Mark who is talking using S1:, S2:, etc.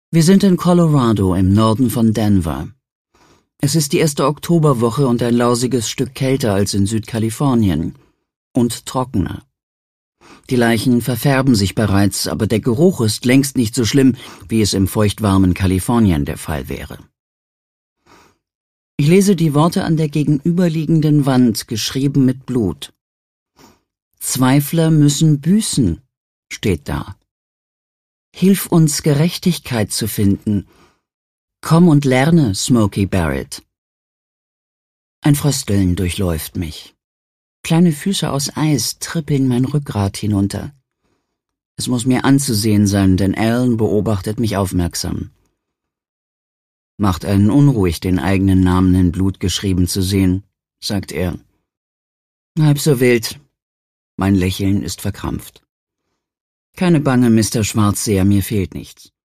S1: Wir sind in Colorado im Norden von Denver. Es ist die erste Oktoberwoche und ein lausiges Stück kälter als in Südkalifornien. Und trockener. Die Leichen verfärben sich bereits, aber der Geruch ist längst nicht so schlimm, wie es im feuchtwarmen Kalifornien der Fall wäre. Ich lese die Worte an der gegenüberliegenden Wand, geschrieben mit Blut. Zweifler müssen büßen, steht da. Hilf uns, Gerechtigkeit zu finden. Komm und lerne, Smokey Barrett. Ein Frösteln durchläuft mich. Kleine Füße aus Eis trippeln mein Rückgrat hinunter. Es muss mir anzusehen sein, denn Alan beobachtet mich aufmerksam. Macht einen unruhig, den eigenen Namen in Blut geschrieben zu sehen, sagt er. Halb so wild. Mein Lächeln ist verkrampft. Keine Bange, Mr. Schwarzseher, mir fehlt nichts.